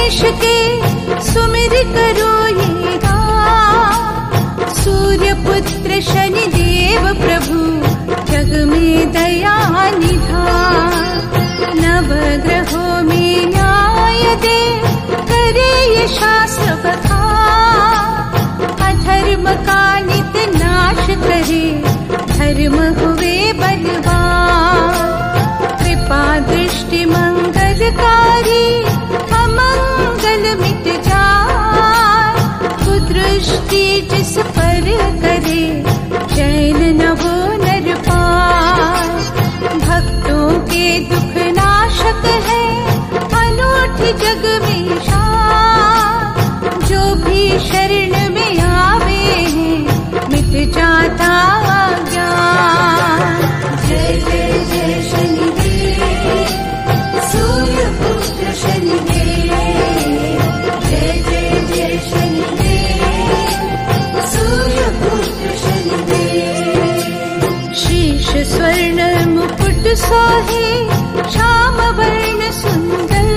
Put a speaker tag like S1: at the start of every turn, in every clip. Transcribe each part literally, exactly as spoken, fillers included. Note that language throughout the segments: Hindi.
S1: गणेश के सुमिर करो ये गान। सूर्य पुत्र शनि देव प्रभु जग में दया निधान। नवग्रहों में न्याय दे करे ये शास्त्र बखान। अधर्म का नित नाश करे धर्म हुए बलवान। कृपा दृष्टि मंगलकारी अमंगल मिट जाए। कुदृष्टि जिस पर करे चैन न हो नर पाए। भक्तों के दुख नाशक है अनूठी जग में शान। जो भी शरण में आवे हैं मिट जाता ज्ञान। जय जय जय शनिदेव सूर्य पुत्र शनिदेव। जय जय जय शनिदेव सूर्य पुत्र शनिदेव। शीश स्वर्ण मुकुट सोहे श्याम वर्ण सुंदर।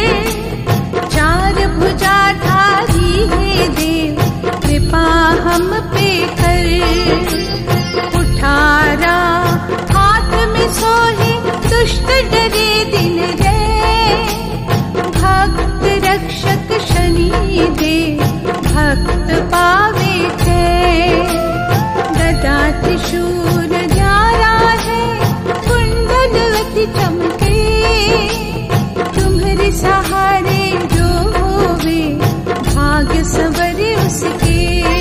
S1: चार भुजाधारी है देव कृपा हम पे कर। उठारा हाथ में सोहे दुष्ट डरे दिन रे। भक्त रक्षक शनि दे भक्त पावे थे। गदा त्रिशूल न्यारा है कुंडल अति चमके। तुम्हारे सहारे जो होवे भाग्य सवरे उसके।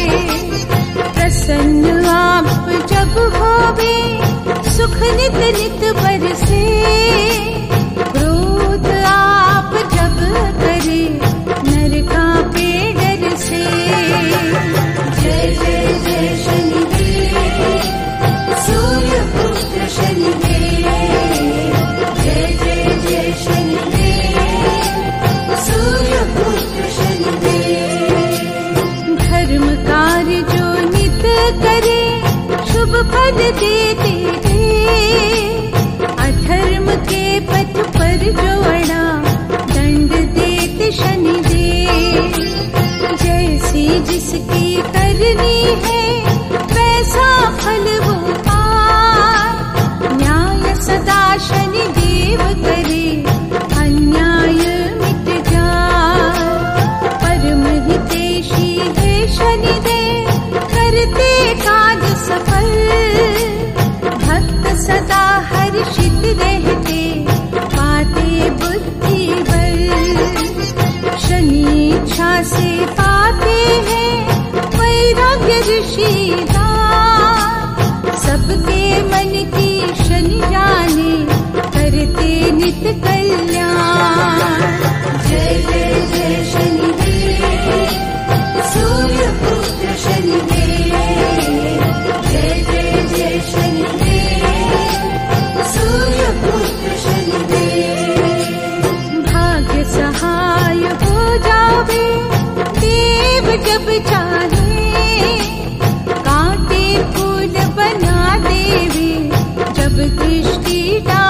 S1: प्रसन्न आप जब होवे सुख नित नित बरसे। क्रोध आप जब करे नर कांपे डर से। जय जय जय शनिदेव सूर्य पुत्र शनिदेव। जय जय जय शनिदेव सूर्य पुत्र शनिदेव। धर्म कार्य जो नित करे शुभ फल देते थे। अधर्म के पथ पर जो अड़ा दंड देते शनिदेव। जैसी जिसकी करनी है वैसा फल वो पाए। न्याय सदा शनिदेव करे अन्याय मिट जाए। परम हितैषी है शनिदेव करते काज सफल। भक्त सदा हर्षित रहते पाते बुद्धि बल। शनि इच्छा से पाते हैं वैराग्य ऋषि दान। सबके मन की शनि जाने करते नित कल्याण। जय जय जय शनिदेव सूर्य पुत्र शनिदेव। जय जय जय शनिदेव सूर्य पुत्र शनिदेव। भाग्य सहाय हो जावे देव जब चाहे। कांटे फूल बना देवे जब दृष्टि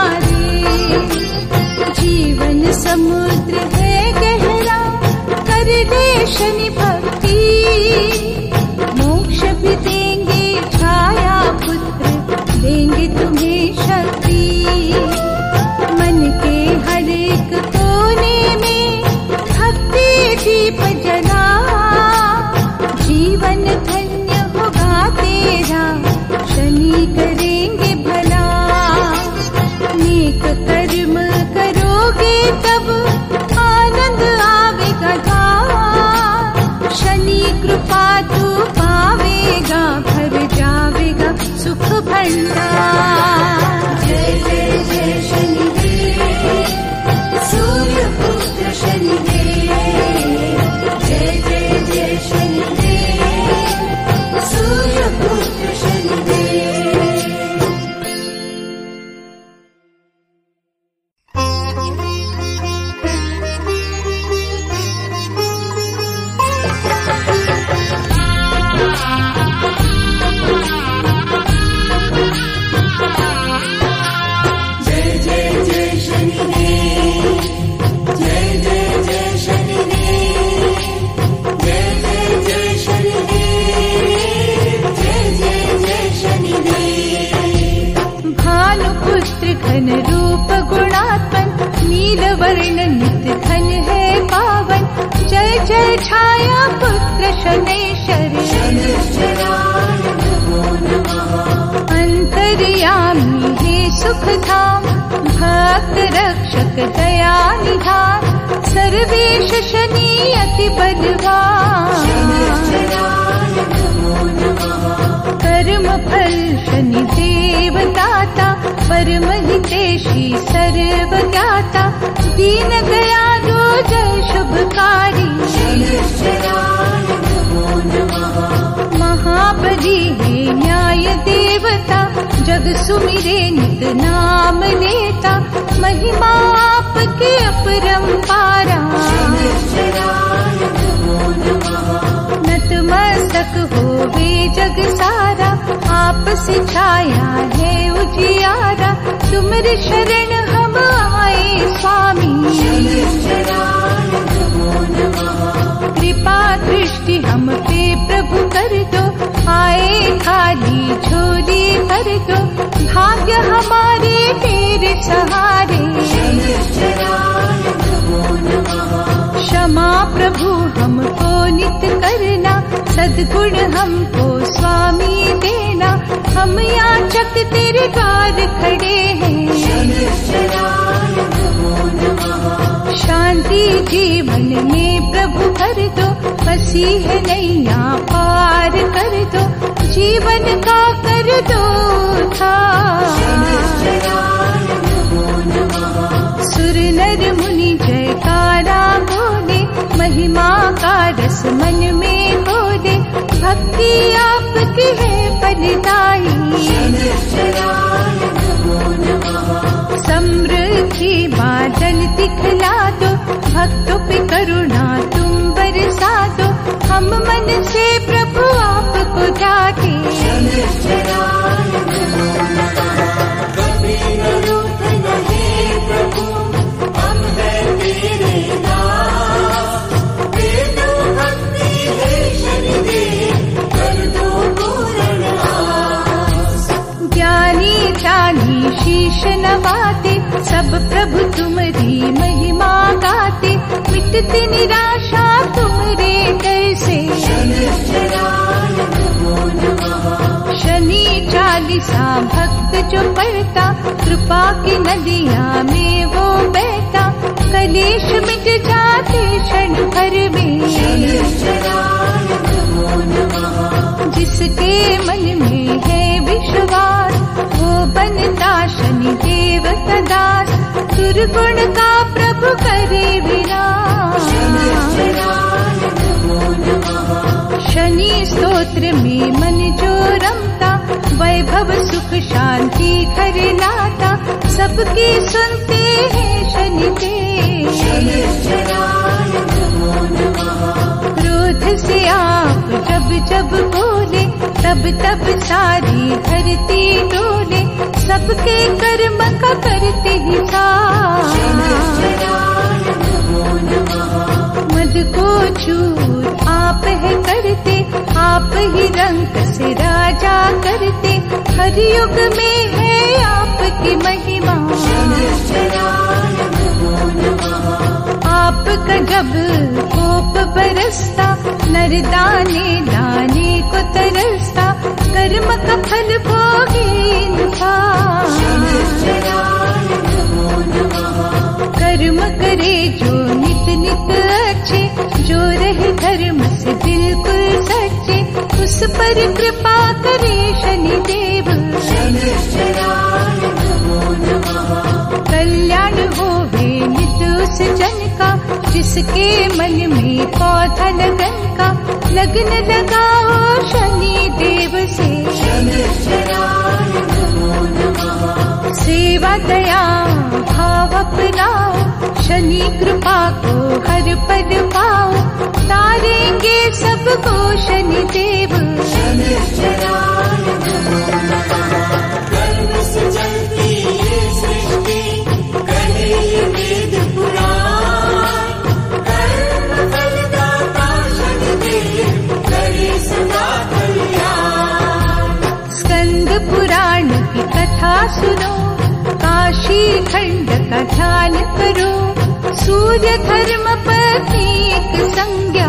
S1: डाले। जीवन समुद्र है गहरा कर घन रूप गुणात्मन, नील वर्ण नित घन है पावन। जय जय छाया पुत्र शनैश्वर, अंतर्यामी हे सुख धाम, भक्त रक्षक दया निधान। सर्वेश शनि अति बलवान, कर्म फल शनि देवदाता। परम हितेशी सर्व ज्ञाता, दीन दयालु जय शुभकारी। महाबली है न्याय देवता, जग सुमिरे नित नाम लेता। महिमा आपकी अपरंपारा, नतमस्तक होवे जग सारा। आप सिछाया है उजियारा, तुमरे शरण हम आए स्वामी। कृपा दृष्टि हम पे प्रभु कर दो, आए खाली झोली भर दो। भाग्य हमारे तेरे सहारे, क्षमा प्रभु हमको नित करना। सद्गुण हमको स्वामी देना, हम याचक तेरे द्वार खड़े हैं। शांति जीवन में प्रभु कर दो, बसी है नैया पार कर दो। जीवन का कर दो था, सुर नर मुनि जयकारा बोले। महिमा का रस मन में घोले, भक्ति आपकी है फलदायी। समृद्धि बादल दिखला दो, भक्तों पे करुणा तुम बरसा दो। हम मन से प्रभु आपको जाके, शीश नवाते। सब प्रभु तुम्हारी महिमा गाते, मिटती निराशा तुम्हारे दर से। शनि चालीसा भक्त जो पढ़ता, कृपा की नदियाँ में वो बहता। कलेश मिट जाते क्षण भर में, जिसके मन में है विश्वास, वो बनता शनि देव का दास। दुर्गुण का प्रभु करे विनाश, शनि स्तोत्र में मन जो रमता। वैभव सुख शांति घर लाता, सबकी सुनते हैं शनि देव। क्रोध से आप जब जब बोले, तब तब सारी धरती डोले। सबके कर्म का करते हिसाब, मद को चूर आप है करते। आप ही रंग से राजा करते, हर युग में है आपकी महिमा। आपका जब कोप बरसता, नर दाने दाने को तरसता। कर्म का फल भोगे इंसान, कर्म करे जो नित नित अच्छे। जो रहे धर्म से बिल्कुल सच्चे, उस पर कृपा करे शनि देव। कल्याण होवे नित उस जन का, जिसके मन में पौधा लगन का। लगन लगाओ शनि देव से, सेवा दया भाव अपनाओ। शनि कृपा को हर पल पाओ, तारेंगे सबको शनि देव। स्कंद पुराण की कथा सुनो, काशी खंड का ध्यान करो, सूर्य धर्म पत्नी एक संज्ञा।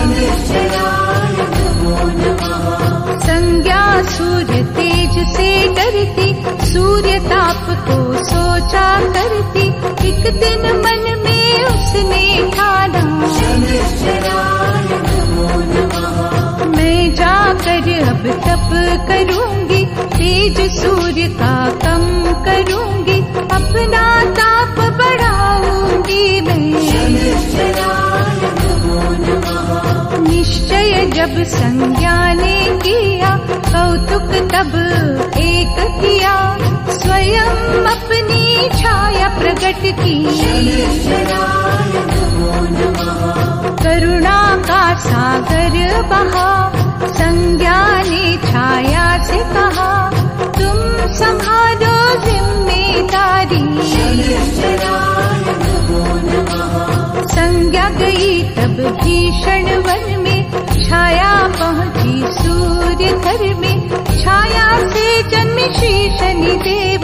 S1: संज्ञा सूर्य तेज से डरती, सूर्य ताप को सोचा करती। एक दिन मन में उसने ठाना, मैं जाकर अब तप करूंगी, तेज सूर्य का कम करूंगी, अपना ताप बढ़ाऊंगी मैं। निश्चय जब संज्ञा ने किया, कौतुक तब एक किया, स्वयं अपनी छाया प्रकट की। करुणा का सागर बहा, संज्ञा ने छाया से कहा, तुम संभालो जिम्मेदारी। संज्ञा गई तब भीषण वन में, छाया पहुंची सूर्य घर में, छाया से जन्मे श्री शनिदेव।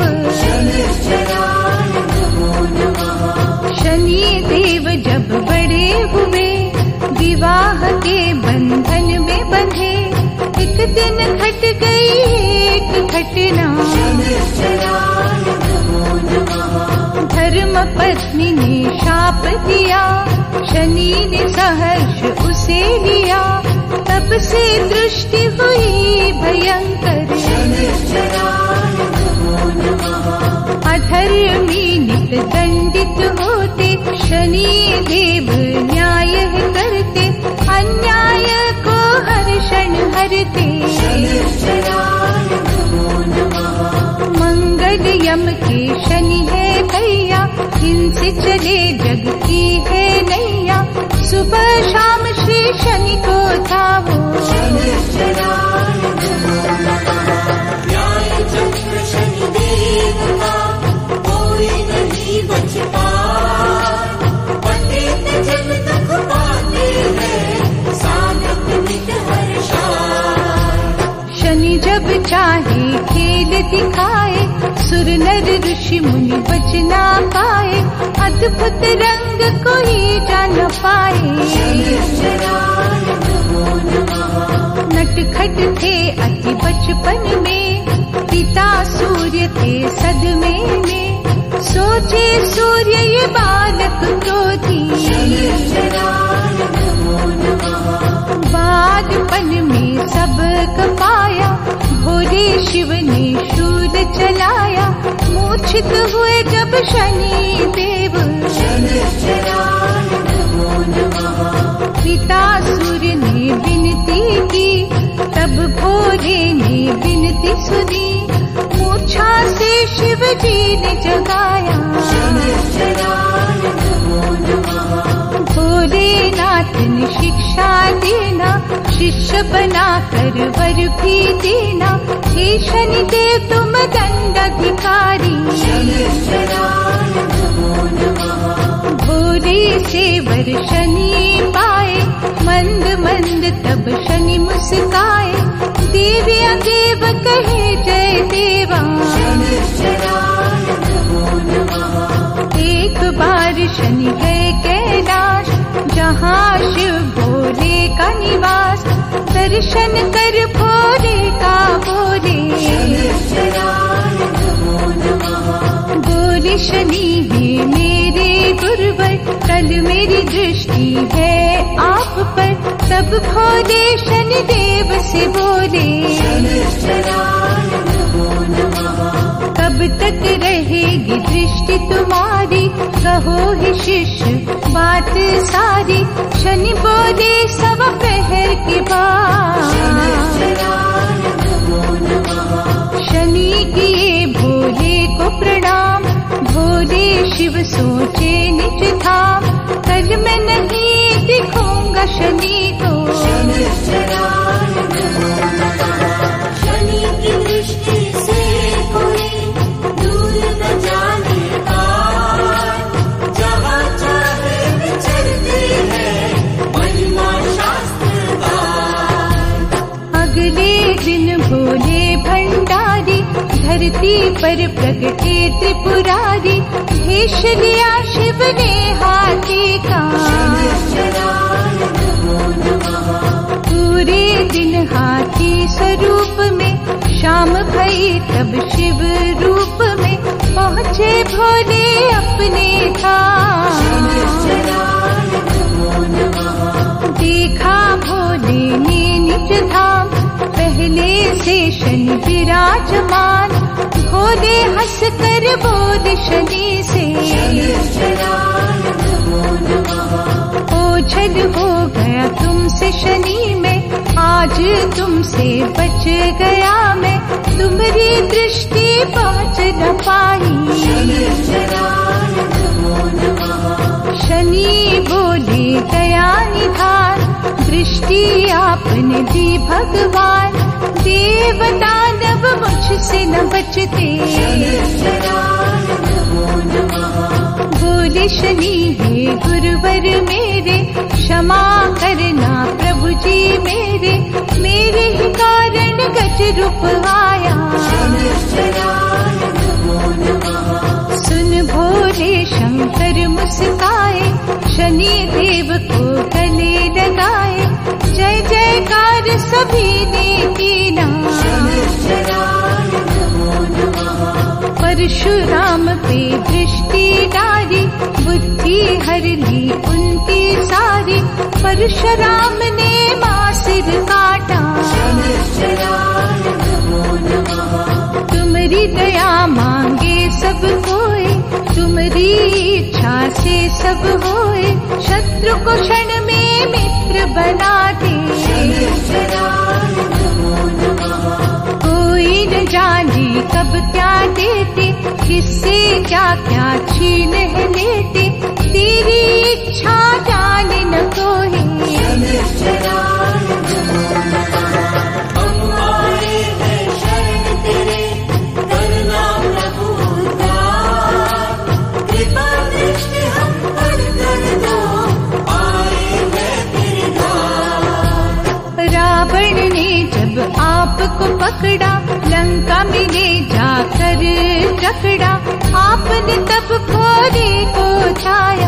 S1: शनिदेव जब बड़े हुए, विवाह के बंधन में बंधे। एक दिन घट गई एक घटना, धर्म पत्नी ने शाप दिया, शनि ने सहर्ष उसे लिया। तब से दृष्टि हुई भयंकर, अधर्मी नित दंडित होते, शनि देव न्याय करते, अन्याय को हर क्षण हरते। मंगल यम के शनि है भैया, इनसे चले जग की है नैया। सुबह शाम श्री शनि को था वो,
S2: न्याय चक्र शनिदेव का कोई नहीं बच पाए। पंडित जन दुख पाते हैं, साधक नित हर्षाए।
S1: शनि जब चाहे खेल दिखाए, सुर नर ऋषि मुनि बच ना पाए। अद्भुत रंग कोई जान पाए, नटखट थे अति बचपन में, पिता सूर्य थे सदमे में। सोचे सूर्य ये बालक क्रोधी, बालपन में सबक पाया। भोले शिव ने शूल चलाया, मूर्छित हुए जब शनि देव। पिता सूर्य ने विनती की, तब भोले ने विनती सुनी। मूर्छा से शिव जी ने जगाया, भोलेनाथ ने शिक्षा देना, शिष्य बना कर वर भी देना। हे शनिदेव तुम दंडाधिकारी, भोले से वर शनि पाए। मंद मंद तब शनि मुस्काए, देव्या देव कहे जय देवा। एक बार शनि गए कैलाश, जहाँ शिव भोले का निवास। दर्शन कर भोले का बोले, बोले शनि है मेरे गुरुवर, कल मेरी दृष्टि है आप पर। तब भोले शनि देव से बोले, कब तक रहेगी दृष्टि तुम्हारी, कहो हे शिष्य बात सारी। शनि बोले सवा पहर के बाद, शनि किए भोले को प्रणाम। भोले शिव सोचे निज धाम, कल मैं नहीं दिखूंगा शनि को।
S2: शनि की दृष्टि से कोई दूर न जाने पाए, जहाँ चाहे विचरते हैं महिमा शास्त्र का।
S1: अगले दिन भोले भंडार नारी, धरती पर प्रगटे त्रिपुरारी, भेष लिया शिव ने हाथी का। पूरे दिन हाथी स्वरूप में, शाम भई तब शिव रूप में, पहुँचे भोले अपने धाम। देखा भोले ने निज धाम, पहले से शनि विराजमान। भोले हंस कर बोले शनि से, ओझल हो गया तुमसे शनि में, आज तुमसे बच गया मैं। तुम्हारी दृष्टि पहुँच न पाई। शनि बोले दया निधान, दृष्टि आपने दी भगवान। देव दानव मुझसे न बचते, बोले शनि हे गुरुवर मेरे, क्षमा करना प्रभु जी मेरे। मेरे ही कारण गज रूप आया। सुन भोले शंकर मुस्काए, शनि देव को गले लगाए। जय जयकार सभी ने कीना, परशुराम पे दृष्टि डाली, बुद्धि हर ली उनकी सारी। परशुराम ने मां सिर काटा, तुम्हारी दया मांगे सब कोई, तुम्हारी इच्छा से सब होए। शत्रु को क्षण में मित्र बना दे, कोई न जाने कब क्या देते, किससे क्या क्या छीन लेते। तेरी इच्छा जाने न कोई,
S2: हम आए हैं शरण तेरे, करना प्रभु उद्धार। कृपा दृष्टि हम पर कर दो, आए हैं तेरे द्वार।
S1: रावण ने जब आपको पकड़ा, लंका में ले जाकर जकड़ा। आपने तब भोले को छाया,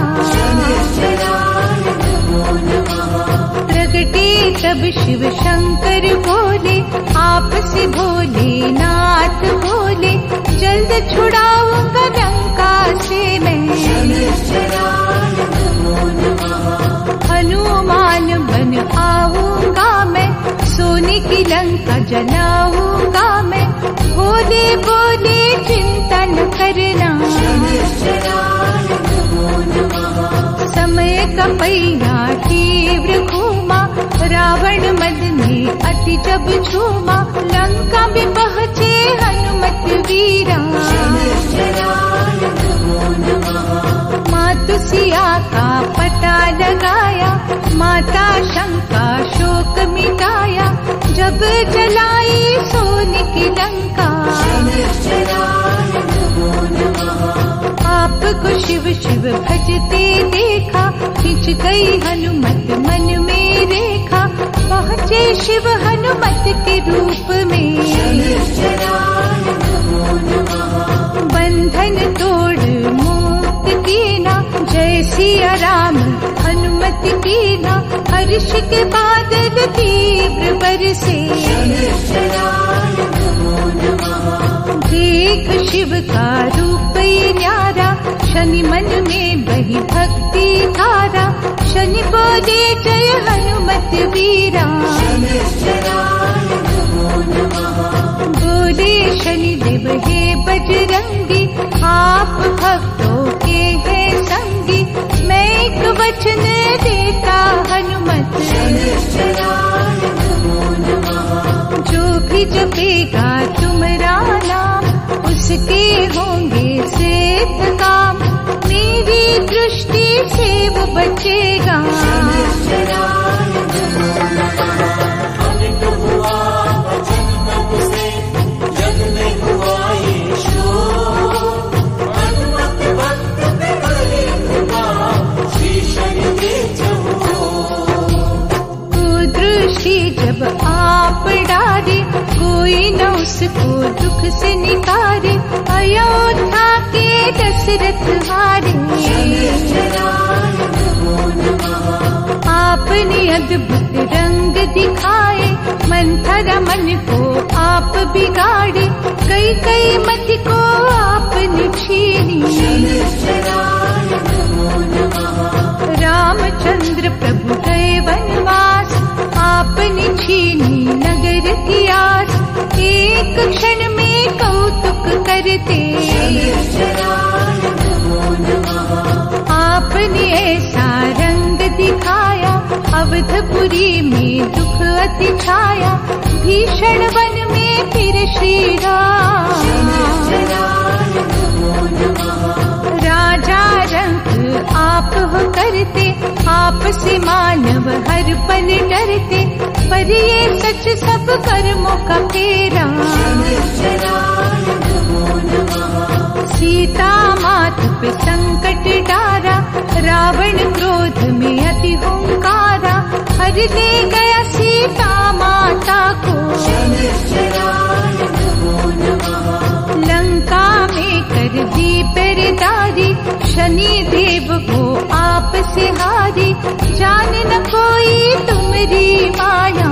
S1: प्रगटे तब शिव शंकर बोले। आपसे भोले नाथ बोले, जल्द छुड़ाऊंगा लंका से मैं। हनुमान बन आऊंगा मैं, सोने की लंका जलाऊंगा मैं। भोले बोले चिंता न करना, समय का पहिया तीव्र घूमा। रावण मद ने अति जब झूमा, लंका में पहुँचे हनुमत वीरा। मातु सिया का पता लगाया, माता शंका शोक मिटाया। जब जलाई सोने की लंका, आपको शिव शिव भजते देखा। खिंच गई हनुमत मन में रेखा, पहुँचे शिव हनुमत के रूप में। बंधन तोड़ मुक्त कीना, जय सिया राम हनुमत कीना। हर्ष के बादल तीव्र बरसे, देख शिव का रूप ये न्यारा। शनि मन में बही भक्ति धारा, शनि बोले जय हनुमत वीरा। बोले शनि देव हे बजरंगी, आप भक्तों के हैं संगी। मैं एक वचन देता हनुमत, जो भी जपेगा तुम्हारा नाम, उसके होंगे सिद्ध काम। मेरी दृष्टि से वो बचेगा।
S2: अमित हुआ वचन तब से, जग में हुआ ये शोर। हनुमत भक्त पे बड़ी कृपा, श्री शनि के चहुओर।
S1: कुदृष्टि जब आप डाले, कोई न उसको दुख से निकारे, अयोध्या के दशरथ हारे। आपने अद्भुत रंग दिखाए, मंथरा मन को आप बिगाड़े, कई कई मति को आपने छीनी। रामचंद्र प्रभु गए वनवास, आपने छीनी नगर की आस, एक क्षण में कौतुक करते। आपने ऐसा रंग दिखाया, अवधपुरी में दुख अति छाया, भीषण वन में फिर श्री राम। राजा रंग आप हो करते, आपसे मानव हर पल डरते, पर ये सच सब कर्मों का फेरा। सीता मात पे संकट डारा, रावण क्रोध में अति हुंकारा, हर ले गया सीता माता को। लंका में कर दी पेरेदारी, शनि देव को आप से हारी, जान न कोई तुम्हारी माया।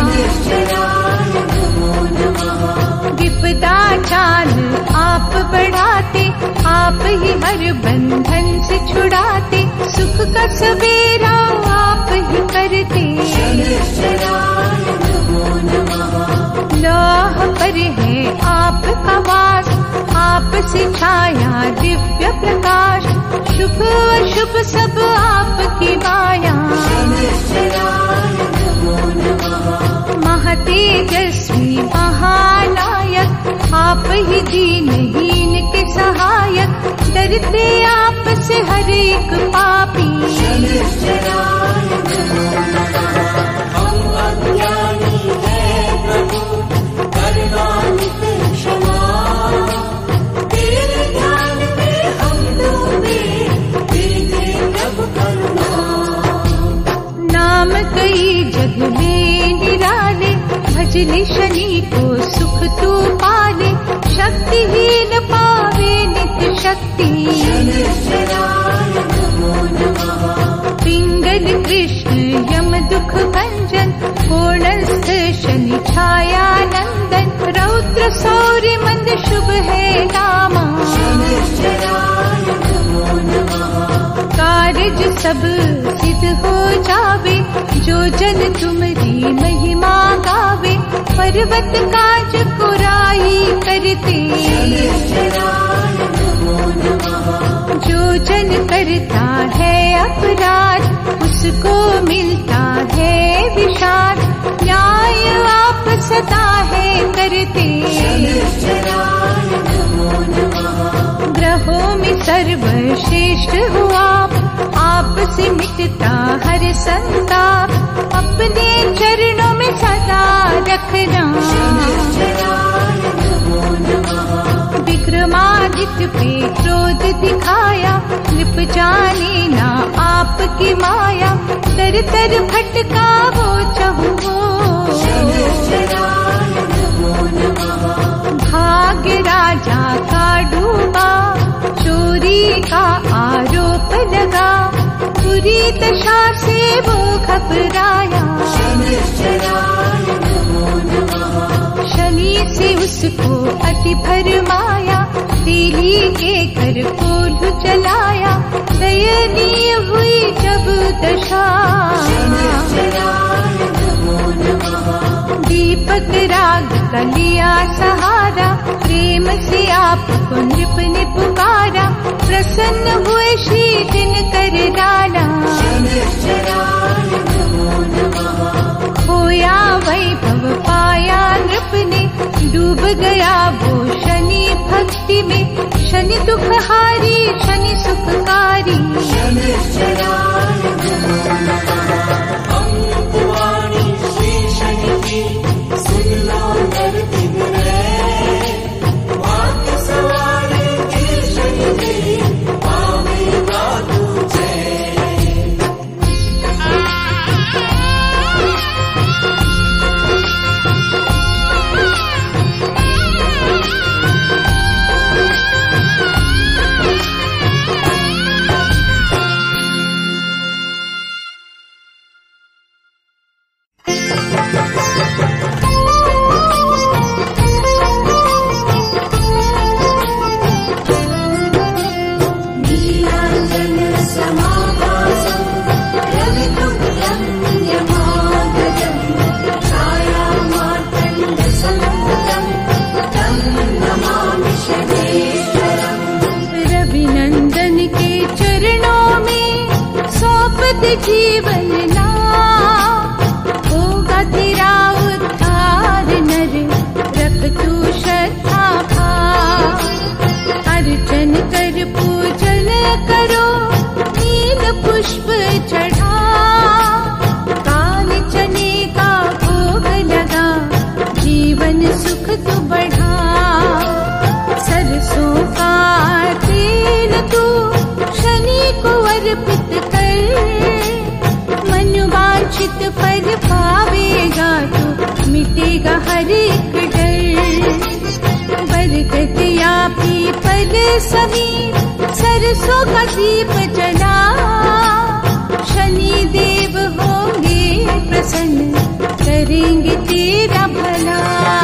S1: विपदा चाल आप बढ़ाते, आप ही हर बंधन से छुड़ाते, सुख का सवेरा आप ही करते। लौह पर है आपका वास, आप से छाया दिव्य प्रकाश, शुभ अशुभ सब आपकी माया। महातेजस्वी महानायक, आप ही दीनहीन के सहायक, डरते आप से हर एक पापी।
S2: हम अज्ञानी हैं प्रभु, करुणानित क्षमा, तेरे ध्यान में हम डूबे, दीजिए प्रभु करुणा।
S1: नाम कई जग में निराले, भजले शनि को सुख तू पाले, शक्तिहीन पावे नित्य शक्ति। पिंगल कृष्ण यम दुख भंजन, पूर्णस्थ शनि छाया नंदन, रौद्र सौर्य मंद शुभ है नामा। कारज सब सिद्ध हो जावे, जो जन तुम्हारी महिमा गावे, पर्वत काज कुराई करते। जो जन करता है अपराध, उसको मिलता है विषाद, न्याय आप सदा है करते। ग्रहों में सर्वश्रेष्ठ हो आप, आपसे मिटता हर संताप, अपने चरणों में सदा रखना। विक्रमादित्य पे क्रोध दिखाया, नृप जाने ना आपकी माया, तर तर भटका वो चहुओ। भाग्य राजा का डूबा, चोरी का आरोप लगा, बुरी दशा से वो घबराया। शनि से उसको अति भरमाया, तीली के कर कोल्ह जलाया, दयनीय हुई जब दशा। दीपक राग का लिया सहारा, प्रेम से आपको नृप ने पुकारा, प्रसन्न हुए श्री दिनकर डाला। खोया वैभव पाया नृप ने, डूब गया वो शनि भक्ति में, शनि दुखहारी शनि सुखकारी।
S2: अमृतवाणी श्री शनि की, सुन लो नर दिन रे, वाक्य सवारे की शनि की, पावेगा तुझे।
S1: जीवन नाम, होगा तेरा उद्धार नर, रख तू श्रद्धा भाव। अर्चन कर पूजन करो, नील पुष्प चढ़ा, काले चने का भोग लगा, जीवन सुख तू बढ़ा। सरसों का तेल तू शनि को अर्पित कर, मनोवांछित फल पावेगा तू, मिटेगा हर एक डर। बरगद या पीपल समीप सरसों का दीप जला, शनि देव होंगे प्रसन्न, करेंगे तेरा भला।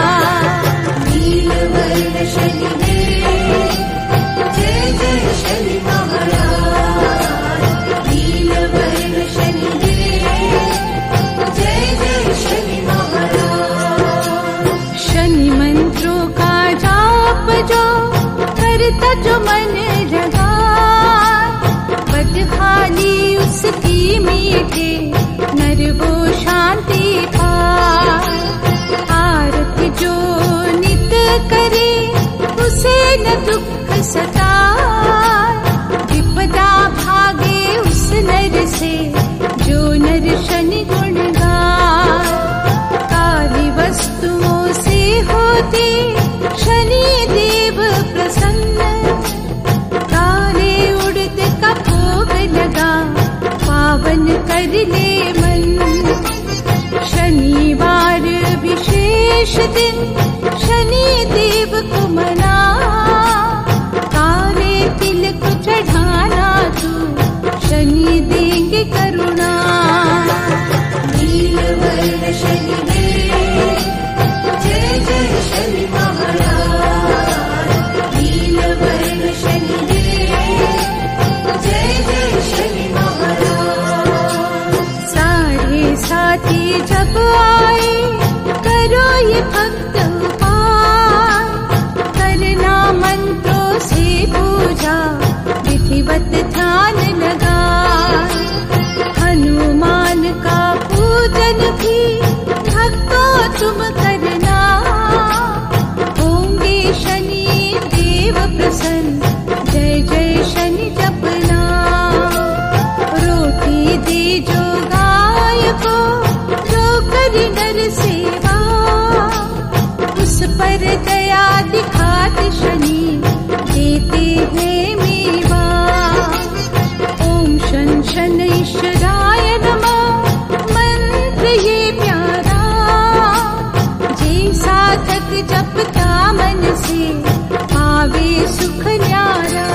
S1: नीलवर्ण शनि देव, जय जय शनि महाराज। नीलवर्ण शनि देव, जय जय शनि महाराज। शनि मंत्रों का जाप जो करता जो मन लगा, बदहाली उसकी मीठे, नर वो शांति पाए। आरती जो नित करे, उसे न दुख सताए, विपदा भागे उस नर से, जो नर शनि गुण गाए। काली वस्तुओं से होते शनि देव प्रसन्न, काले उड़द का भोग लगा, पावन कर ले मन। शनिवार विशेष दिन, शनि देव को मना, काले तिल को चढ़ाना तू, शनि देंगे करुणा। नीलवर्ण शनि देव, जय जय शनि महाराज। नीलवर्ण शनि देव, जय जय शनि महाराज। सारे साथी जब आए, करो ये भक्त उपाय, करना मंत्रों से पूजा, विधिवत ध्यान लगा। हनुमान का पूजन भी भक्तों तुम करना, होंगे शनि देव प्रसन्न, जय जय शनि जपना। रोटी दे जो गाय को, जो करी नर सेवा, उस पर दया दिखाते शनि, देते हैं मेवा। ओम शन शनैश्वराय नमः, मंत्र ये प्यारा, जे साधक जपता मन से, पावे सुख न्यारा।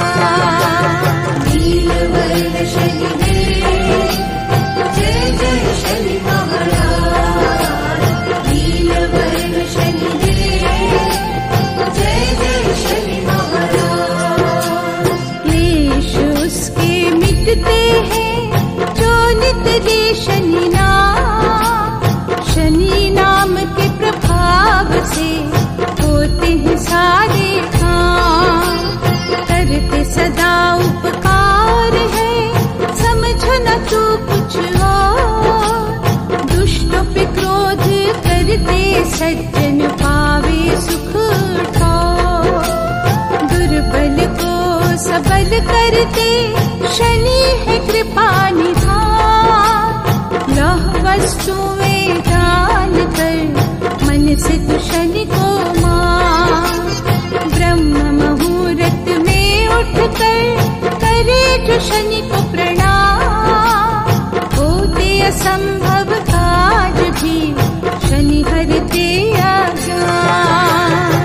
S1: नीलवर्ण शनि देव, जय जय शनि महाराज। नीलवर्ण शनि देव, जय जय शनि महाराज। क्लेश उसके मिटते हैं, जो नित ले शनि नाम, शनि नाम के प्रभाव से, होते हैं सारे काम। करते सदा उपकार है, समझो न तू कुछ और, दुष्टों पे क्रोध करते सज्जन, पावे सुख ठौर। दुर्बल को सबल करते, शनि है कृपा निधान। लह वस्तुएं दान कर, मन से तू शनि को मान। ब्रह्म मुहूर्त में उठकर, करे जो शनि को प्रणाम, होते असंभव काज भी, शनि हरते अज्ञान।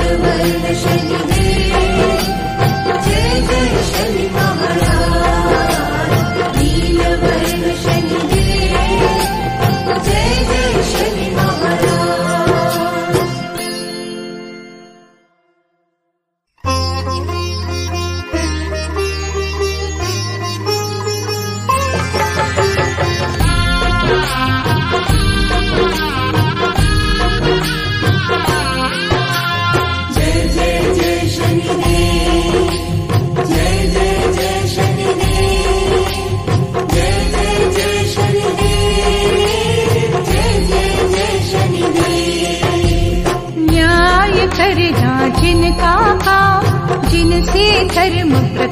S1: नीलवर्ण शनि देव, जय जय शनि महाराज। करना जिनका काम, जिनसे धर्म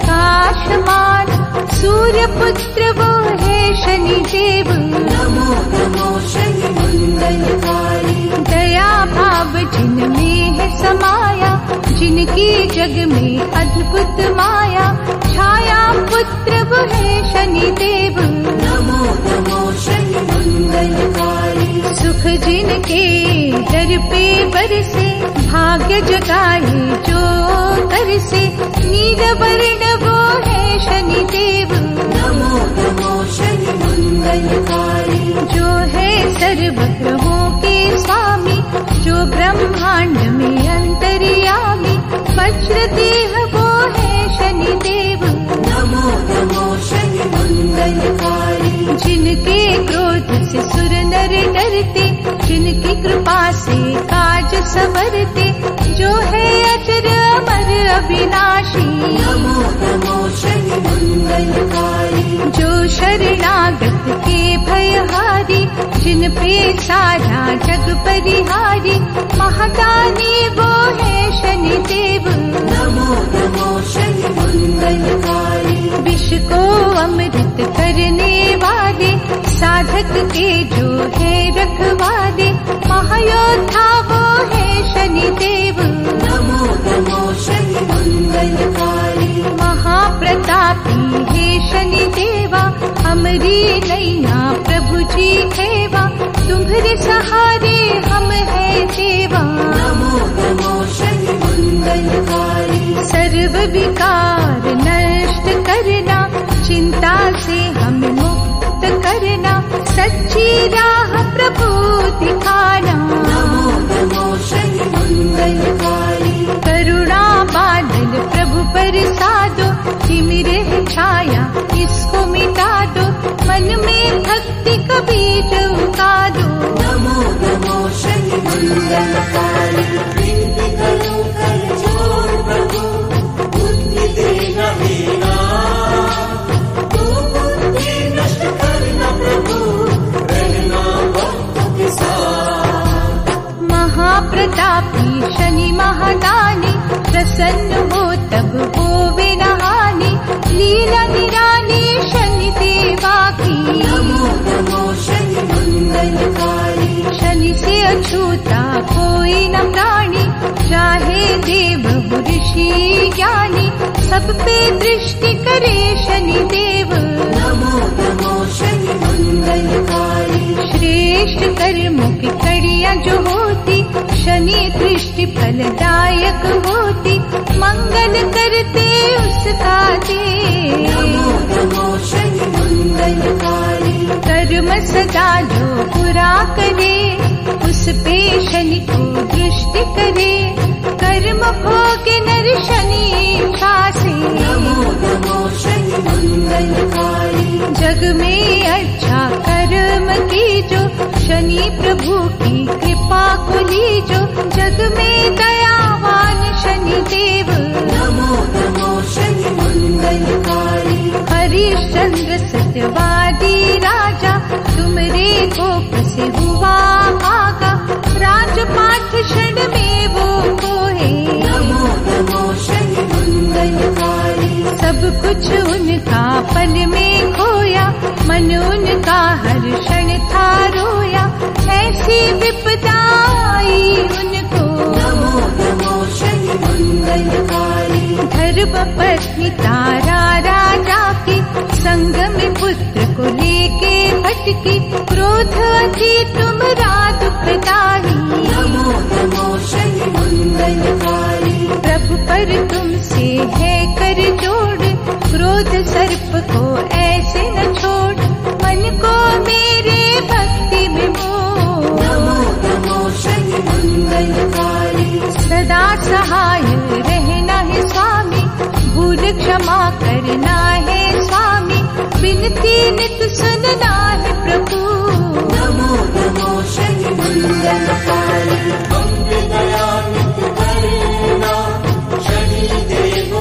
S1: प्रकाशमान, सूर्य पुत्र वो है शनिदेव।
S2: नमो नमो शनि मंगलकारी।
S1: दया भाव जिनमें है समाया, जिनकी जग में अद्भुत माया, छाया पुत्र वो है शनिदेव।
S2: नमो नमो शनि मंगलकारी।
S1: सुख जिनके दर पे बरसे, भाग्य जगाए जो कर से, नील वर्ण वो है शनिदेव।
S2: नमो नमो शनि मंगलकारी।
S1: जो है सर्व ग्रहों के स्वामी, जो ब्रह्मांड में अंतर्यामी, वज्र देह वो है शनिदेव।
S2: नमो नमो शनि मंगलकारी।
S1: जिनके क्रोध से सुर नर डरते, जिनकी कृपा से काज संवरते, जो है अजर अमर अविनाशी।
S2: नमो नमो शनि मंगलकारी।
S1: जो शरणागत के भयहारी, जिन पे सारा जग परिहारी, महादानी वो है शनिदेव।
S2: नमो नमो शनि मंगलकारी।
S1: विष को अमृत करने वाले, साधक के जो है रखवाले, महायोद्धा वो है शनिदेव।
S2: नमो नमो शनि मंगलकारी।
S1: महाप्रतापी है शनिदेवा, हमारी नैया प्रभु जी खेवा, तुम्हारे सहारे हम है देवा।
S2: नमो नमो शनि मंगलकारी।
S1: सर्व विकार नष्ट करना, चिंता से हमें मुक्त करना, सच्ची राह प्रभु दिखाना।
S2: नमो नमो शनि मंगलकारी।
S1: करुणा बादल प्रभु बरसादो, तिमिर है छाया इसको मिटा दो, मन में भक्ति का बीज उगा दो।
S2: नमो नमो शनि मंगलकारी। विनती करूं कर जोर प्रभु, बुद्धि देना देना, तू बुद्धि नष्ट करना प्रभु, रहना भक्तों के साथ।
S1: महाप्रतापी शनि महादानी, प्रसन्न हो तब होवे न हानि, लीला निराली शनि देवा की।
S2: नमो नमो शनि मंगलकारी।
S1: शनि से अछूता कोई न प्राणी, चाहे देव ऋषि ज्ञानी, सब पे दृष्टि करे शनि देव।
S2: नमो नमो शनि मंगलकारी।
S1: श्रेष्ठ कर्मों की कड़ियाँ जो होती, शनि दृष्टि फलदायक होती, मंगल करते उसका दे।
S2: नमो नमो शनि मंगलकारी।
S1: कर्म सदा जो बुरा करे, उस पे शनि को दृष्टि करे, कर्म भोगे नर शनि शासे।
S2: नमो नमो शनि मंगलकारी।
S1: जग में अच्छा कर्म की जो, शनि प्रभु की कृपा को लीजो, जग में दयावान शनि देव।
S2: नमो नमो शनि मंगलकारी।
S1: हरिश्चंद्र सत्यवादी राजा, तुमरे कोप से हुआ आगा, राजपाठ क्षण में वो कोहे।
S2: नमो नमो शनि मंगलकारी।
S1: सब कुछ उनका पल में खोया, मन उनका हर क्षण था रोया, ऐसी विपदा आई उनको।
S2: नमो नमो शनि मंगलकारी।
S1: धर्म पत्नी तारा राजा की, संग में पुत्र को लेके भटकी, क्रोध अति तुमरा दुखदाई।
S2: नमो नमो शनि मंगलकारी।
S1: प्रभु पर तुमसे है कर जोड़, क्रोध सर्प को ऐसे न छोड़, मन को मेरे भक्ति में मोड़।
S2: नमो नमो शनि मंगलकारी।
S1: सदा सहाय रहना है स्वामी, भूल क्षमा करना है स्वामी, विनती नित सुनना है प्रभु।
S2: नमो नमो शनि मंगलकारी। अम्बे दया नित करना, शनि देव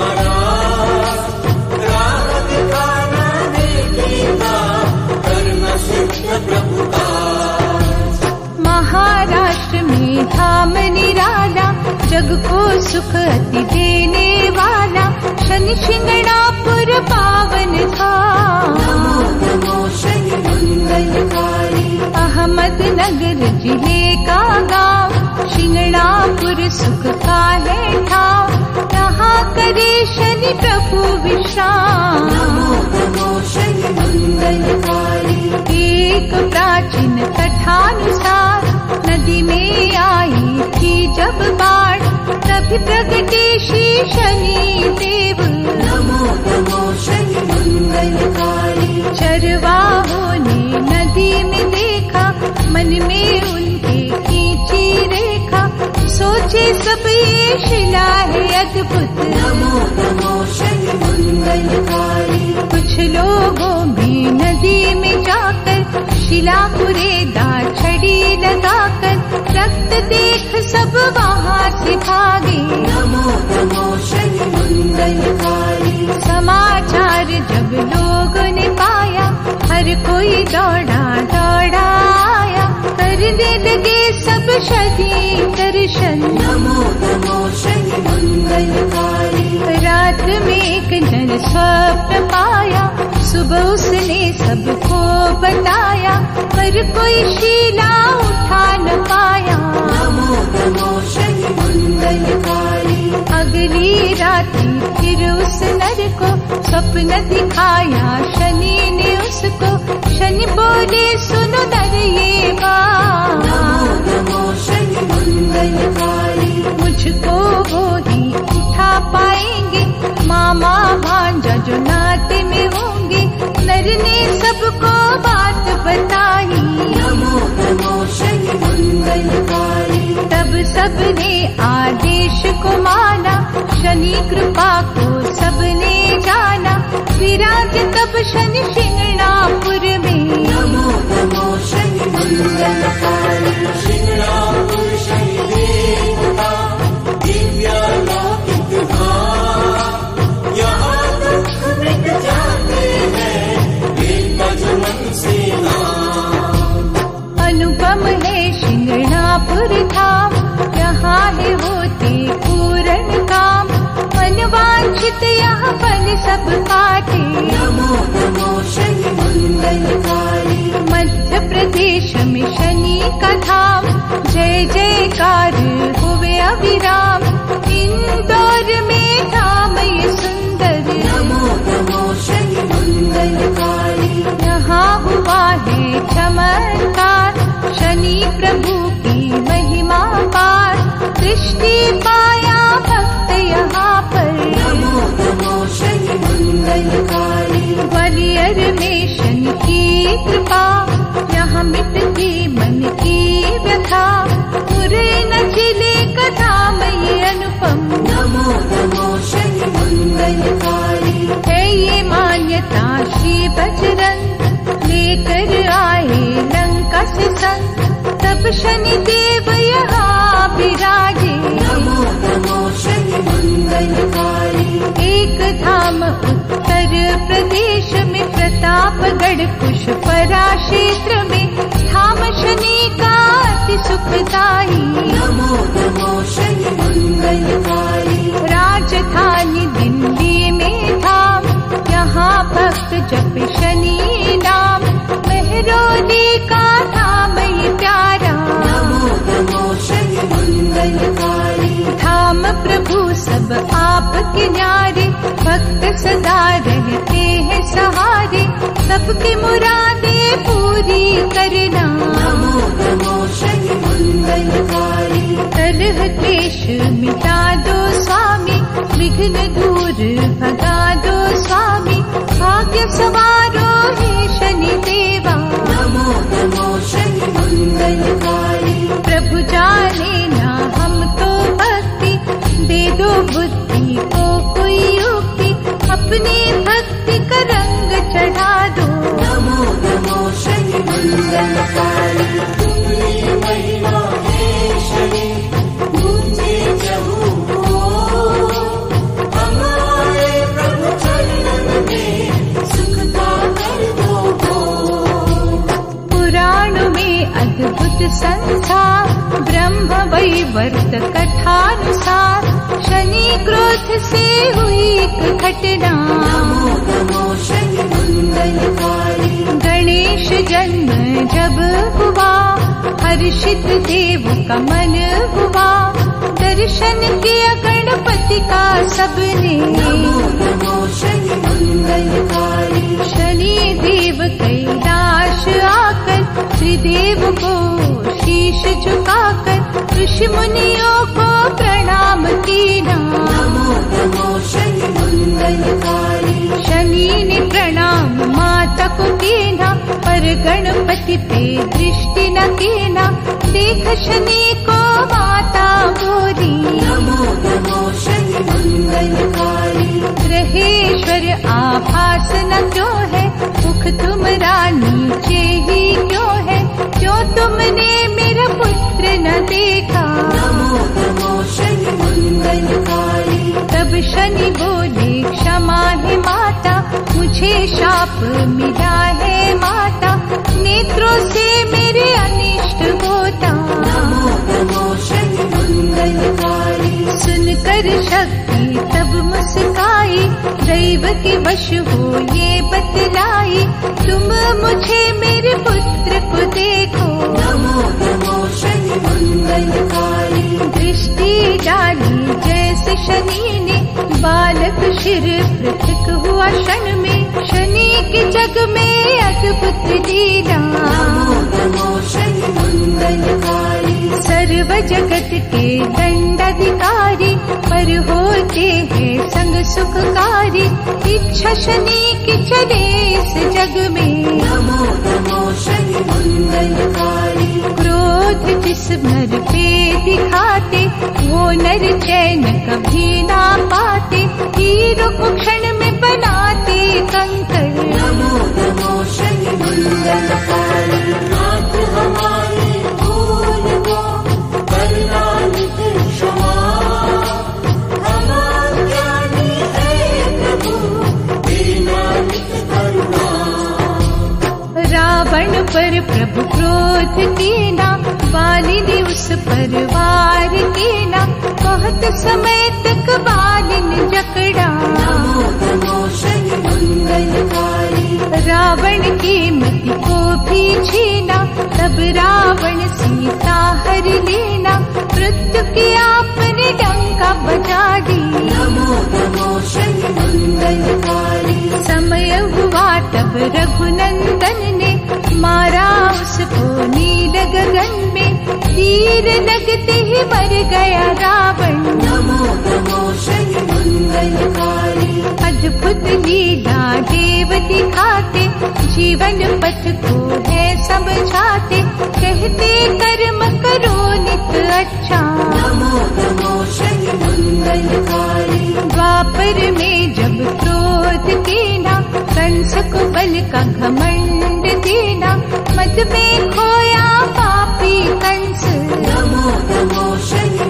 S2: महाराज, राह दिखाना देता, करना सिद्ध प्रभु का।
S1: महाराष्ट्र में धाम निराला, जग को सुख अति देने वाला शनि शिंगणापुर पावन था।
S2: नमो नमो शनि मंगलकारी।
S1: अहमदनगर जिले का गांव शिंगणापुर सुख का है ठाव। यहाँ करे शनि प्रभु विश्राम।
S2: नमो नमो शनि मंगलकारी।
S1: एक प्राचीन कथानुसार नदी में आई थी जब बाढ़, तभी प्रगटे श्री शनि देव।
S2: नमो नमो शनि मंगलकारी।
S1: चरवाहों ने नदी में देखा, मन में उनके खींची रेखा, सोचे सब ये शिला है अद्भुत।
S2: नमो नमो शनि मंगलकारी।
S1: कुछ लोगों भी नदी में जाकर शिला कुरेदा छड़ी लगाकर रक्त देख सब वहाँ से भागे।
S2: नमो नमो शनि मंगलकारी।
S1: समाचार जब लोगों ने पाया, हर कोई दौड़ा दौड़ा आया, करने लगे सब शनि दर्शन।
S2: नमो नमो शनि मंगलकारी।
S1: रात में एक नर स्वप्न पाया, सुबह उसने सबको बताया, पर कोई शिला उठा न पाया।
S2: नमो नमो शनि मंगलकारी।
S1: अगली रात्रि फिर उस नर को स्वप्न दिखाया शनि ने उसको। शनि बोले सुनो नर ये बात,
S2: नमो नमो शनि मंगलकारी।
S1: मुझको वो ही उठा पाएंगे, मामा भांजा जो नाते में होंगे। नर ने सबको बात बताई।
S2: नमो नमो शनि मंगलकारी।
S1: तब सबने आदेश को माना, शनि कृपा को सबने जाना। विराज तब शनि शिंगणापुर में।
S2: नमो नमो शनि मंगलकारी। शिंगणापुर शनि देवता दिव्यालौकिक धाम। यहाँ दुख मिट जाते हैं, लेता जो मन से नाम।
S1: अनुपम है शिंगणापुर धाम, यहाँ है होते पूर्ण काम। मनवांछित यहाँ फल सब पाते।
S2: नमो नमो शनि मंगलकारी।
S1: मध्य प्रदेश में शनि का धाम, जय जयकार हुए अविराम। इंदौर में धाम ये सुंदर।
S2: नमो नमो शनि मंगलकारी।
S1: यहाँ हुआ है चमत्कार, शनि प्रभु की महिमा पार। दृष्टि पाया भक्त यहाँ पर।
S2: नमो नमो शनि मंगलकारी।
S1: ग्वालियर में शनि की कृपा, यहाँ मिटती मन की व्यथा। मुरैना जिले का धाम ये अनुपम।
S2: नमो नमो शनि मंगलकारी।
S1: है ये मान्यता श्री बजरंग लेकर आए लंका से संग। तब शनि देव यहाँ विराजे।
S2: नमो नमो शनि मंगलकारी।
S1: एक धाम उत्तर प्रदेश में प्रतापगढ़ कुशपरा क्षेत्र में, धाम शनि का अति सुखदाई।
S2: नमो नमो शनि मंगलकारी।
S1: राजधानी दिल्ली में धाम, यहाँ भक्त जप शनि नाम। मेहरौली का धाम ये प्यारा।
S2: नमो नमो शनि मंगलकारी।
S1: धाम प्रभु सब आपके न्यारे, भक्त सदा रहते हैं सहारे। सबकी मुरादें पूरी करना।
S2: नमो नमो शनि मंगलकारी।
S1: कलह क्लेश मिटा दो स्वामी, विघ्न दूर भगा दो स्वामी। भाग्य सवारो हे शनि देवा।
S2: नमो नमो शनि मंगलकारी।
S1: प्रभु जाने ना हम तो भक्ति, दे दो बुद्धि को कोई युक्ति। अपनी भक्ति का रंग चढ़ा दो।
S2: नमो नमो शनि मंगलकारी। तुम्हारी महिमा है शनि, गूंजे जहू हमारे प्रभु चरणन में। सुख का कर दो।
S1: पुराण में अद्भुत संसार, ब्रह्म गई व्रत कथानुसार, शनि क्रोध से हुई एक घटना।
S2: नमो नमो शनि मंगलकारी।
S1: गणेश जन्म जब हुआ, हर्षित देव का मन हुआ, दर्शन किया गणपति का सबने।
S2: नमो नमो शनि मंगलकारी।
S1: शनि देव कैलाश आकर, त्रिदेव को शीश झुकाकर, ऋषि मुनियों को प्रणाम कीना।
S2: नमो नमो शनि मंगलकारी।
S1: शनि ने प्रणाम माता को कीना, पर गणपति पे दृष्टि न कीना। देख शनि को माता बोली,
S2: नमो नमो शनि मंगलकारी।
S1: ग्रहेश्वर आभास न क्यों है, मुख तुम्हारा नीचे ही क्यों है, क्यों तुमने मेरा पुत्र न देखा।
S2: नमो नमो शनि मंगलकारी।
S1: तब शनि बोले क्षमा है माता, मुझे शाप मिला है माता, नेत्रों से मेरे अनिष्ट होता।
S2: नमो नमो शनि मंगलकारी।
S1: सुनकर शक्ति तब मुस्काई, दैव के वश हो ये बतलाई, तुम मुझे मेरे पुत्र को देखो।
S2: नमो नमो शनि मंगलकारी।
S1: दृष्टि डाली जैसे शनि ने, बालक शिर पृथक हुआ क्षण में, शनि के जग में अद्भुत लीला।
S2: नमो नमो शनि मंगलकारी।
S1: सर्व जगत के दंडाधिकारी, पर होते हैं संग सुखकारी, इच्छा शनि की चले इस जग में।
S2: नमो नमो शनि मंगलकारी।
S1: क्रोध जिस नर पे दिखाते, वो नर चैन कभी ना पाते, हीरो को क्षण में बनाते कंकर।
S2: नमो नमो शनि मंगलकारी। नाथ हमारी भूल को करना नित क्षमा, हमारा ज्ञानी है प्रभु, देना नित करुणा।
S1: रावण पर प्रभु क्रोध कीना, बाली ने उस पर वार कीना, बहुत समय तक बाली ने जकड़ा।
S2: नमो नमो शनि मंगलकारी।
S1: रावण की मति को भी छीना, तब रावण सीता हर लेना, मृत्यु की आपने डंका बजा दी।
S2: नमो नमो शनि मंगलकारी।
S1: समय हुआ तब रघुनंदन ने, मारा उसको नील गगन में, तीर लगते ही मर गया रावण।
S2: नमो नमो शनि मंगलकारी।
S1: अद्भुत लीला देव दिखाते, जीवन पथ को है समझाते, कहते कर्म करो नित अच्छा।
S2: नमो नमो शनि मंगलकारी।
S1: द्वापर में जब क्रोध कीना, कंस को बल का घमंड देना, मद में खोया पापी कंस।
S2: नमो नमो शनि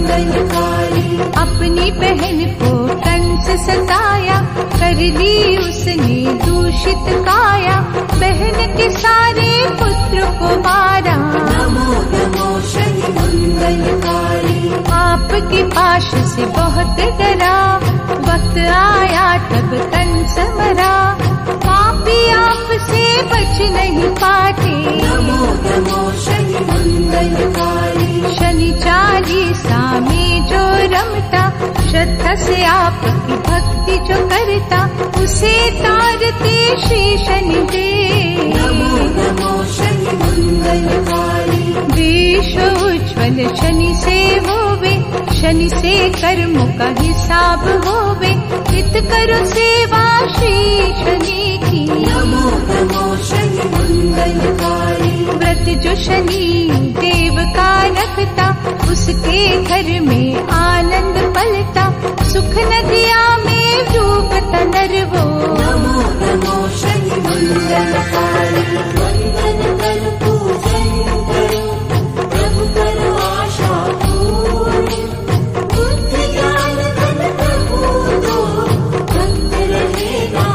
S2: मंगलकारी।
S1: अपनी बहन को कंस सताया, कर ली उसने दूषित काया, बहन के सारे पुत्र को मारा।
S2: नमो नमो शनि मंगलकारी।
S1: आपके पाश से बहुत डरा, वक्त आया तब कंस मरा, पापी आपसे बच नहीं पाते।
S2: नमो नमो शनि मंगलकारी।
S1: शनि चालीसा में जो रमता, श्रद्धा से आपकी भक्ति जो करता, उसे तारते श्री शनि देव।
S2: नमो नमो शनि मंगलकारी।
S1: विश्व उज्ज्वल शनि से होवे, शनि से कर्मों का हिसाब होवे, हित करो सेवा श्री शनि की।
S2: नमो नमो शनि मंगलकारी।
S1: व्रत जो शनि देव का रखता, उसके घर में आनंद पलता, सुख नदिया में डूबता नरवो।
S2: नमो नमो शनि मंगलकारी। वंदन कर पूजन करो, प्रभु करो आशा पूरी, बुद्धि ज्ञान धन प्रभु दो, भक्त रहेगा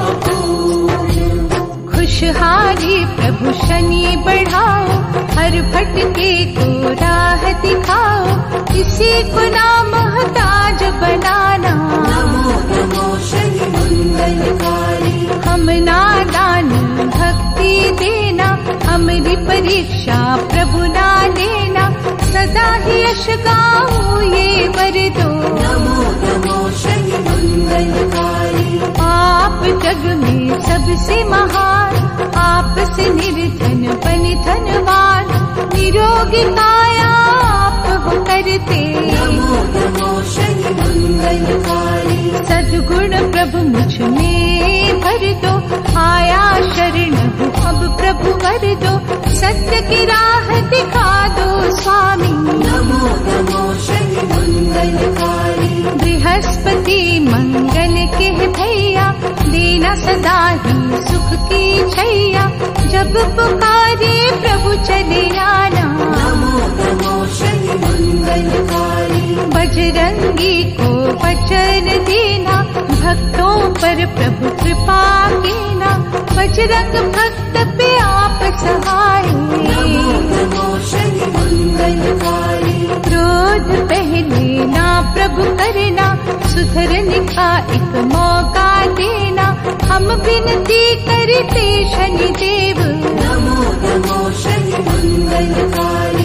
S2: पूर्ण।
S1: खुशहाली प्रभु शनि बढ़ाओ, हर भटके को राह दिखाओ, किसी को ना मोहताज बनाना।
S2: नमो नमो शनि मंगलकारी।
S1: हम नादान भक्ति देना, हमारी परीक्षा प्रभु ना लेना। सदा ही यश गाऊं ये वर दो।
S2: नमो नमो शनि मंगलकारी।
S1: आप जग में सबसे महान, आपसे निर्धन बन धनवान। निरोगी काया आप हो करते।
S2: नमो नमो शनि मंगलकारी।
S1: सद्गुण प्रभु मुझ में भर दो। आया शरण हूँ अब प्रभु वर दो। सत्य की राह दिखा दो स्वामी।
S2: नमो नमो शनि मंगलकारी।
S1: बृहस्पति मंगल के भैया, देना सदा ही सुख की छैया। जब पुकारे प्रभु चले आना।
S2: नमो नमो शनि मंगलकारी।
S1: बजरंगी को वचन देना, भक्तों पर प्रभु कृपा कीना। बजरंग भक्त पे आप सहाय।
S2: नमो नमो शनि मंगलकारी।
S1: क्रोध पहले ना प्रभु करना, सुधरने का एक मौका देना। हम विनती करते शनि देव।
S2: नमो नमो शनि मंगलकारी।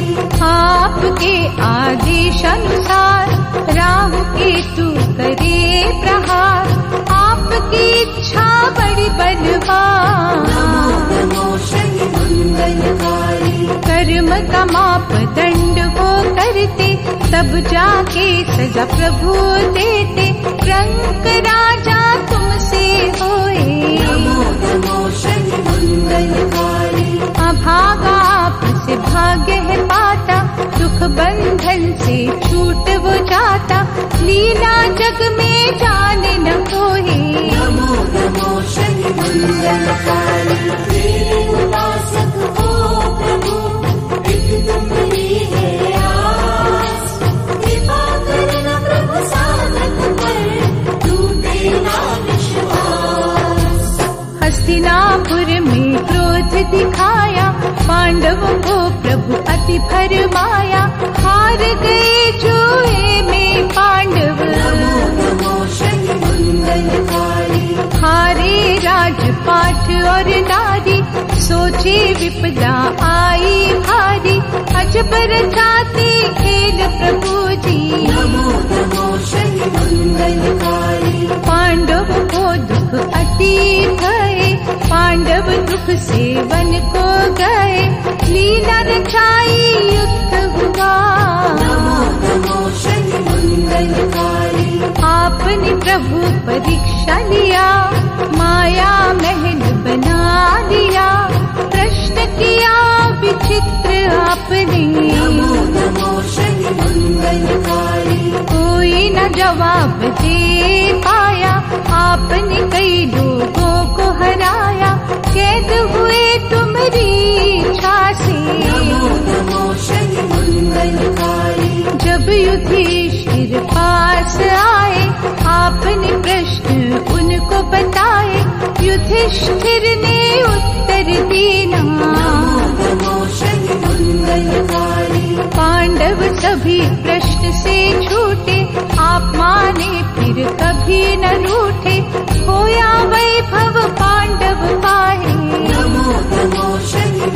S1: आपके आदेश अनुसार राहु केतु करे प्रहार। आपकी इच्छा बड़ी बलवान।
S2: नमो नमो शनि मंगलकारी।
S1: कर्म का मापदंड वो करते, तब जाके सजा प्रभु देते। रंग राजा तुमसे होए।
S2: नमो नमो शनि मंगलकारी।
S1: अभागा आपसे भाग्य है पाता, दुख बंधन से छूट वो जाता। लीला जग में जाने न कोई।
S2: नमो नमो शनि मंगलकारी। तेरे उपासक हो प्रभु, एक तुम्हारी है आस। कृपा करना प्रभु साधक पर, टूटे ना विश्वास।
S1: हस्तिनापुर में क्रोध दिखाया, पांडवों को प्रभु अति भरमाया। हार गए जुए में पांडव।
S2: नमो नमो शनि मंगलकारी।
S1: हारे राजपाट और नारी, सोचे विपदा आई भारी। अजबर जाते खेल प्रभु जी।
S2: नमो नमो शनि मंगलकारी।
S1: पांडव को दुख अति भये, पांडव दुख से वन को गए। लीला रचाई युद्ध हुआ।
S2: नमो नमो शनि मंगलकारी।
S1: आपने प्रभु परीक्षा लिया, माया महल बना लिया। प्रश्न किया विचित्र आपने।
S2: नमो नमो शनि मंगलकारी।
S1: कोई न जवाब दे पाया, आपने कई लोगों को हराया। कैद हुए तुम्हारी इच्छा से।
S2: नमो नमो शनि मंगलकारी।
S1: जब युधिष्ठिर पास आए, आपने प्रश्न उनको बताए। युधिष्ठिर ने उत्तर देना।
S2: नमो नमो शनि मंगलकारी।
S1: पांडव सभी प्रश्न से छूटे, आप माने फिर कभी न रूठे। खोया वैभव पांडव पाए।
S2: नमो नमो शनि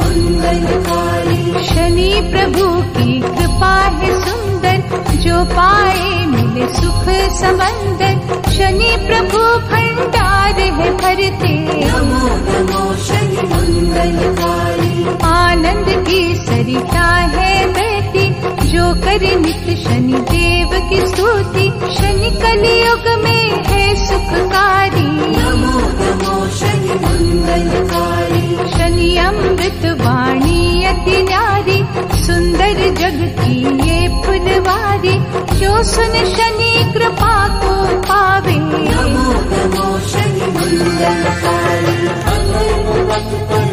S2: मंगलकारी।
S1: शनि प्रभु की कृपा है सुंदर, जो पाए मिले सुख समंदर। शनि प्रभु भंडार है भरते।
S2: नमो नमो शनि मंगलकारी।
S1: आनंद की सरिता है बहती, जो करे नित्य शनि देव की स्तुति। शनि कलियुग में है सुखकारी।
S2: नमो नमो शनि मंगलकारी।
S1: शनि अमृत वाणी अति न्यारी, सुंदर जग की ये फुलवारी। जो सुन शनि कृपा को पावे।
S2: नमो नमो शनि मंगलकारी। अधर्म पथ पर